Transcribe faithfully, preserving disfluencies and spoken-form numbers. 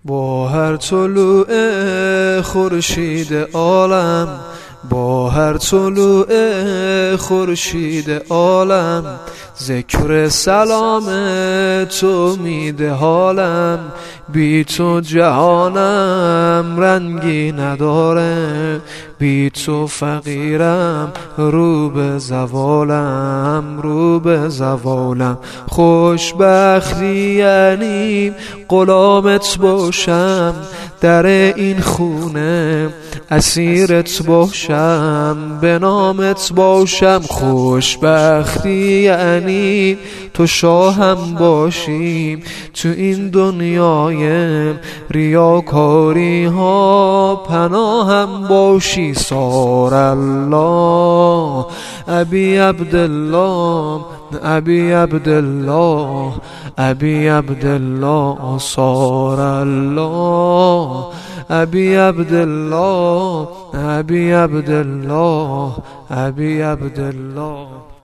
با هر طلوع خورشید عالم، با هر طلوع خورشید عالم، ذکر سلام تو میده حالم. بی تو جهانم رنگی نداره، بی تو فقیرم رو به زوالم، رو به زوالم. خوشبختی یعنی غلامت باشم، در این خونه اسیرت باشم، به نامت باشم. خوشبختی یعنی تو شاهم باشیم تو این دنیای ریاکاری ها، پناهم باشی. صار الله ابی عبدالله، ابی عبدالله، ابی عبدالله. صار الله ابی عبدالله، ابی عبدالله، ابی عبدالله.